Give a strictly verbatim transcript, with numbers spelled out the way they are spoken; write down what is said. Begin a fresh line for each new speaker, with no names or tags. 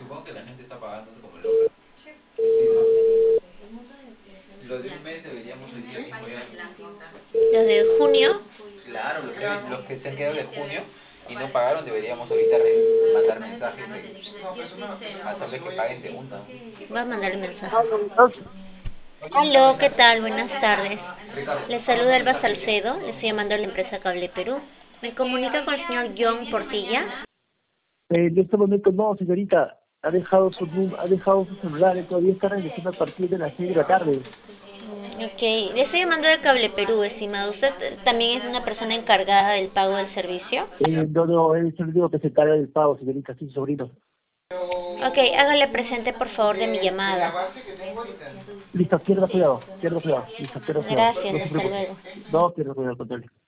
Supongo que la gente está pagando como loca. Sí, ¿no? Lo de un mes deberíamos hoy día mismo ya.
Los de junio.
Claro, los que, los que se han quedado de junio y no pagaron, deberíamos ahorita re- mandar mensajes y hacerles que paguen de una.
Voy a mandarle mensaje.
Aló, dos.
Aló, ¿qué tal? Buenas tardes.
Ricardo,
Les
manda un
saluda Elba
mensaje ya.
Salcedo. Le estoy llamando de la empresa Cable Perú. ¿Me comunica con el señor John Portilla?
Eh, en este momento no, señorita. Ha dejado su num- ha dejado su celular y todavía está regresando a partir de las seis de la tarde.
Ok, le estoy llamando de Cable Perú, estimado. ¿Usted también es una persona encargada del pago del servicio?
Eh, no, no, él es el único que se encarga del pago, señorita, sí, sobrino.
Ok, hágale presente por favor de mi llamada.
Listo, pierda cuidado, pierda cuidado. Listo, pierda cuidado. No
Gracias,
se
hasta
preocupe.
luego.
No, pierda cuidado, al contrario.